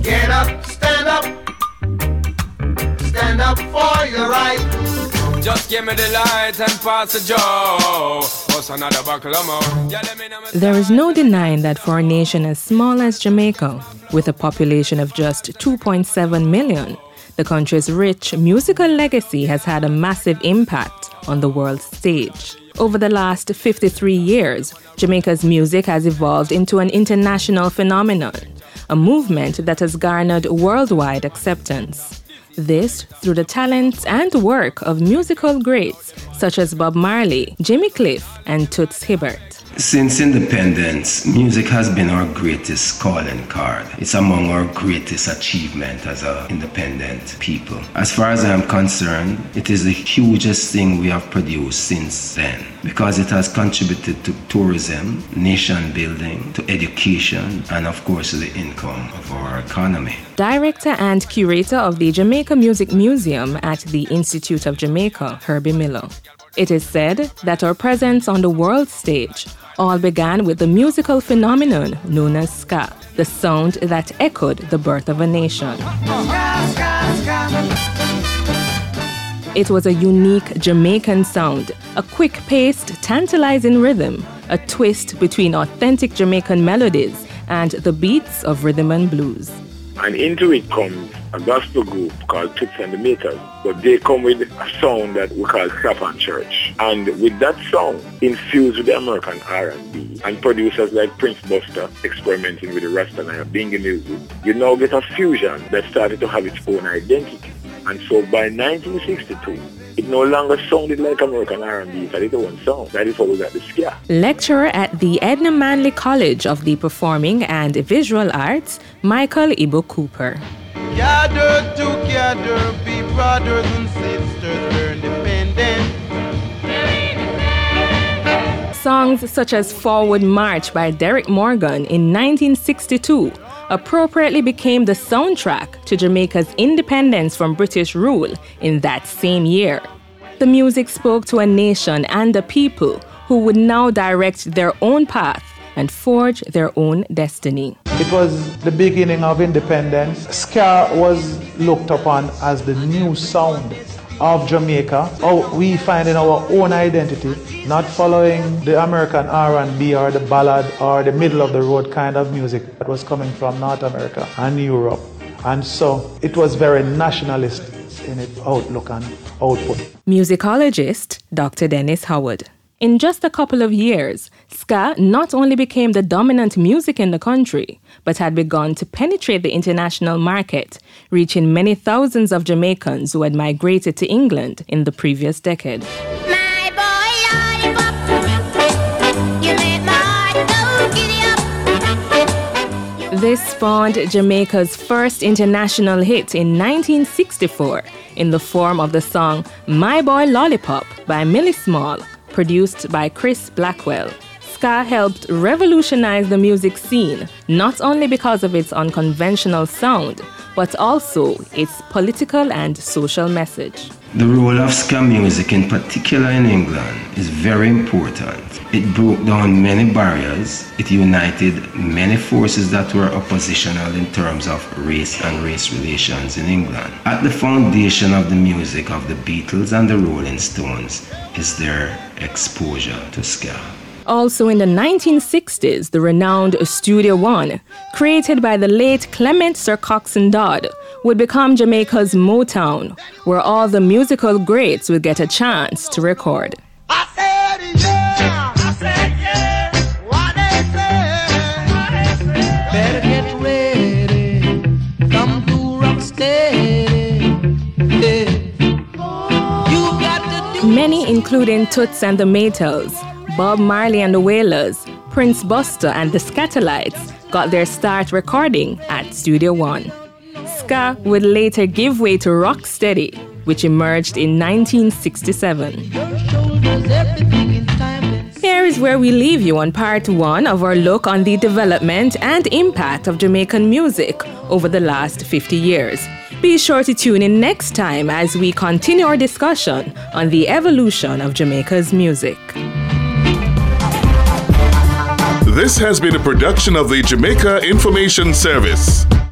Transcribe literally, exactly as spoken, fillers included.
Get up, stand up, stand up for your right. Just give me the light and pass the joe. What's another buckle of more? Yeah, let me know. There is no denying that for a nation as small as Jamaica, with a population of just two point seven million, the country's rich musical legacy has had a massive impact on the world stage. Over the last fifty-three years, Jamaica's music has evolved into an international phenomenon, a movement that has garnered worldwide acceptance. This through the talents and work of musical greats such as Bob Marley, Jimmy Cliff, and Toots Hibbert. Since independence, music has been our greatest calling card. It's among our greatest achievement as an independent people. As far as I'm concerned, it is the hugest thing we have produced since then, because it has contributed to tourism, nation building, to education, and of course to the income of our economy. Director and curator of the Jamaica Music Museum at the Institute of Jamaica, Herbie Miller. It is said that our presence on the world stage all began with the musical phenomenon known as ska, the sound that echoed the birth of a nation. It was a unique Jamaican sound, a quick-paced, tantalizing rhythm, a twist between authentic Jamaican melodies and the beats of rhythm and blues. And into it comes a gospel group called Toots and the Maytals. But they come with a sound that we call Saffron Church. And with that sound, infused with the American R and B, and producers like Prince Buster experimenting with the Rasta and Bingy music, you now get a fusion that started to have its own identity. And so by nineteen sixty-two, it no longer sounded like American R and B, it had its own sound. That is how we got the ska. Lecturer at the Edna Manley College of the Performing and Visual Arts, Michael Ibo Cooper. Gather together, be brothers and sisters, we're independent. Songs such as Forward March by Derek Morgan in nineteen sixty-two appropriately became the soundtrack to Jamaica's independence from British rule in that same year. The music spoke to a nation and a people who would now direct their own path and forge their own destiny. It was the beginning of independence. Ska was looked upon as the new sound of Jamaica. Oh, we finding our own identity, not following the American R and B or the ballad or the middle of the road kind of music that was coming from North America and Europe. And so it was very nationalist in its outlook and output. Musicologist Doctor Dennis Howard. In just a couple of years, ska not only became the dominant music in the country, but had begun to penetrate the international market, reaching many thousands of Jamaicans who had migrated to England in the previous decade. My boy, lollipop, you make my heart go giddy up. This spawned Jamaica's first international hit in nineteen sixty-four in the form of the song My Boy Lollipop by Millie Small, produced by Chris Blackwell. Ska helped revolutionize the music scene, not only because of its unconventional sound, but also its political and social message. The role of ska music, in particular in England, is very important. It broke down many barriers. It united many forces that were oppositional in terms of race and race relations in England. At the foundation of the music of the Beatles and the Rolling Stones is their exposure to ska. Also in the nineteen sixties, the renowned Studio One, created by the late Clement Sir Coxsone Dodd, would become Jamaica's Motown, where all the musical greats would get a chance to record. I said yeah, I said yeah, what they say, what they say. Better get ready, come to rock steady. You got to do. Many, including Toots and the Maytals, Bob Marley and the Wailers, Prince Buster and the Scatterlights, got their start recording at Studio One. Ska would later give way to Rocksteady, which emerged in nineteen sixty-seven. Here is where we leave you on part one of our look on the development and impact of Jamaican music over the last fifty years. Be sure to tune in next time as we continue our discussion on the evolution of Jamaica's music. This has been a production of the Jamaica Information Service.